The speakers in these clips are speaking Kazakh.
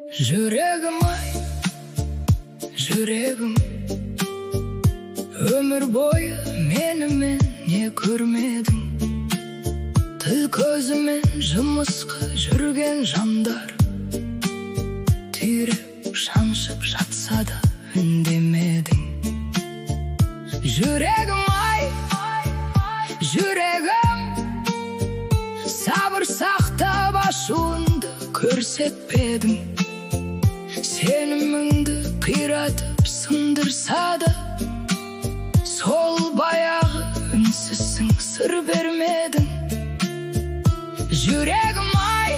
Жүрегім ай, жүрегім, өмір бойы менімен не көрмедің? Тіл көзімен жымысқы жүрген жандар түйреп шаншып жатса да үндемедің. Жүрегім ай, жүрегім, сабыр сақтап ашуыңды көрсетпедің. Сеніміңді қиратып сындырса да, сол баяғы үнсізсің, сыр бермедің. Жүрегім ай,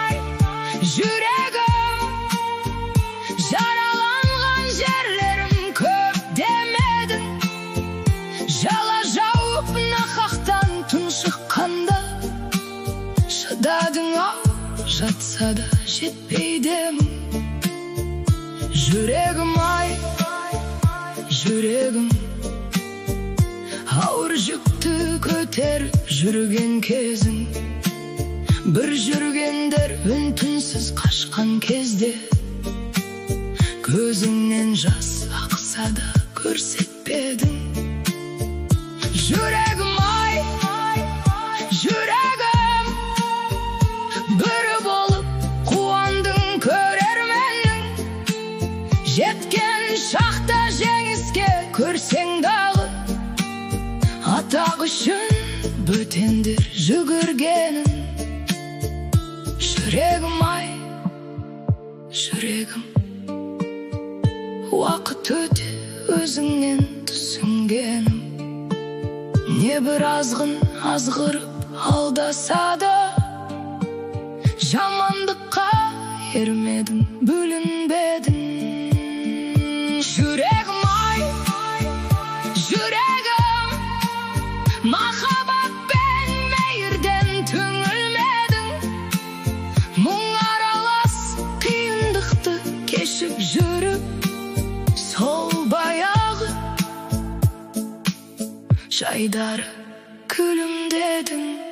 жүрегім, жараланған жерлерім көп демедің. Жала жауып нақақтан тұншыққанда шыдадың ау, жатса да жетпейдемін. Жүрегім ай, жүрегім, ауыр жүкті көтеріп жүрген кезің, бір жүргендер үн-түнсіз қашқан кезде, көзіңнен жас ақса да көрсетпедің. Жүрегім ай, жүрегім, бірі болып қуандың көрерменің. Жеткен шақта жеңіске көрсең дағы, атақ үшін бөтендер жүгіргенін. Жүрегім ай, жүрегім, уақыт өте өзіңнен түсінгенім. Не бір азғын азғырып алдаса да, жамандыққа ермедің, бүлінбедің. Жүрегім ай, жүрегім, махаббат пен мейірден түңілмедің. Мұң аралас қиындықты кешіп жүріп, сол баяғы жайдары күлімдедің.